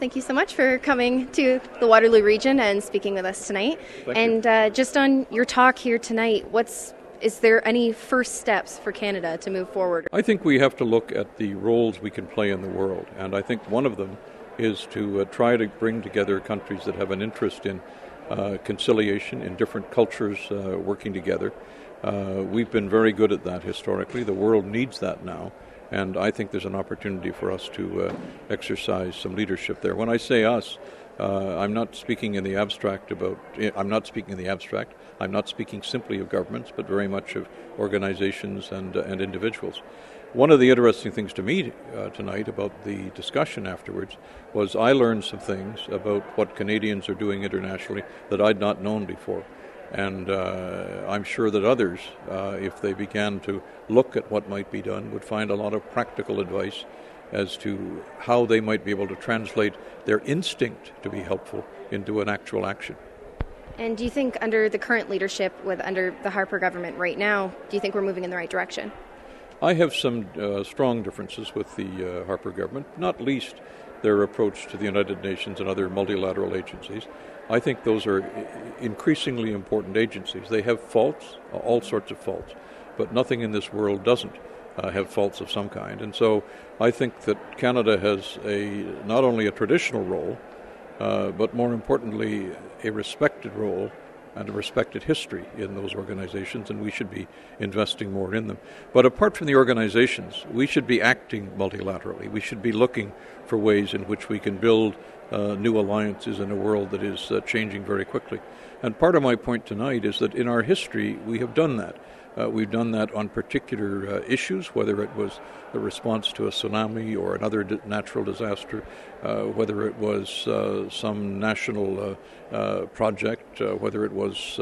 Thank you so much for coming to the Waterloo region and speaking with us tonight. Thank and just on your talk here tonight, is there any first steps for Canada to move forward? I think we have to look at the roles we can play in the world, and I think one of them is to try to bring together countries that have an interest in conciliation, in different cultures working together. We've been very good at that historically. The world needs that now. And I think there's an opportunity for us to exercise some leadership there. When I say us, I'm not speaking in the abstract. I'm not speaking simply of governments, but very much of organizations and individuals. One of the interesting things to me tonight about the discussion afterwards was I learned some things about what Canadians are doing internationally that I'd not known before. And I'm sure that others, if they began to look at what might be done, would find a lot of practical advice as to how they might be able to translate their instinct to be helpful into an actual action. And do you think under the current leadership, under the Harper government right now, do you think we're moving in the right direction? I have some strong differences with the Harper government, not least their approach to the United Nations and other multilateral agencies. I think those are increasingly important agencies. They have faults, all sorts of faults, but nothing in this world doesn't have faults of some kind. And so I think that Canada has not only a traditional role, but more importantly, a respected role and a respected history in those organizations, and we should be investing more in them. But apart from the organizations, we should be acting multilaterally. We should be looking for ways in which we can build new alliances in a world that is changing very quickly. And part of my point tonight is that in our history, we have done that. We've done that on particular issues, whether it was the response to a tsunami or another natural disaster, whether it was some national project, whether it was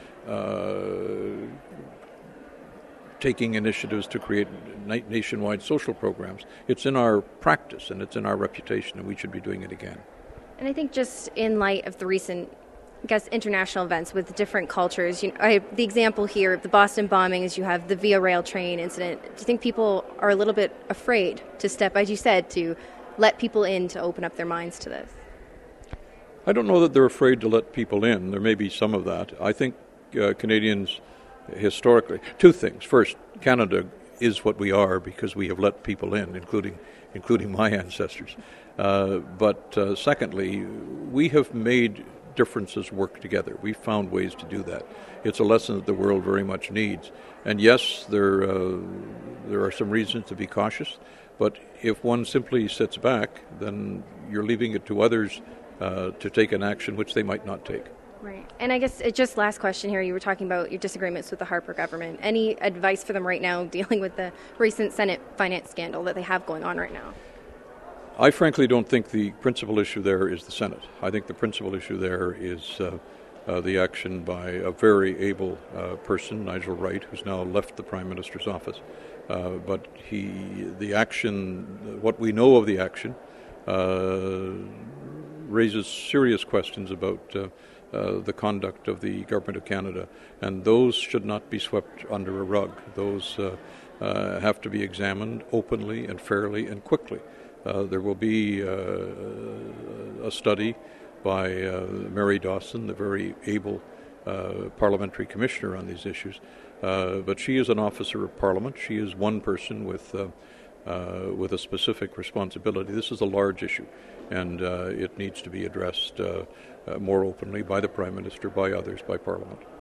taking initiatives to create nationwide social programs. It's in our practice and it's in our reputation, and we should be doing it again. And I think just in light of the recent international events with different cultures. The example here of the Boston bombings, you have the Via Rail train incident. Do you think people are a little bit afraid to step, as you said, to let people in, to open up their minds to this? I don't know that they're afraid to let people in. There may be some of that. I think Canadians historically, two things. First, Canada is what we are because we have let people in, including my ancestors. But secondly, we have made differences work together. We've found ways to do that. It's a lesson that the world very much needs. And yes, there are some reasons to be cautious, but if one simply sits back, then you're leaving it to others to take an action which they might not take. Right. And I guess just last question here, you were talking about your disagreements with the Harper government. Any advice for them right now dealing with the recent Senate finance scandal that they have going on right now? I frankly don't think the principal issue there is the Senate. I think the principal issue there is the action by a very able person, Nigel Wright, who's now left the Prime Minister's office. But the action, what we know of the action, raises serious questions about the conduct of the Government of Canada, and those should not be swept under a rug. Those have to be examined openly and fairly and quickly. There will be a study by Mary Dawson, the very able parliamentary commissioner on these issues. But she is an officer of Parliament. She is one person with a specific responsibility. This is a large issue, and it needs to be addressed more openly by the Prime Minister, by others, by Parliament.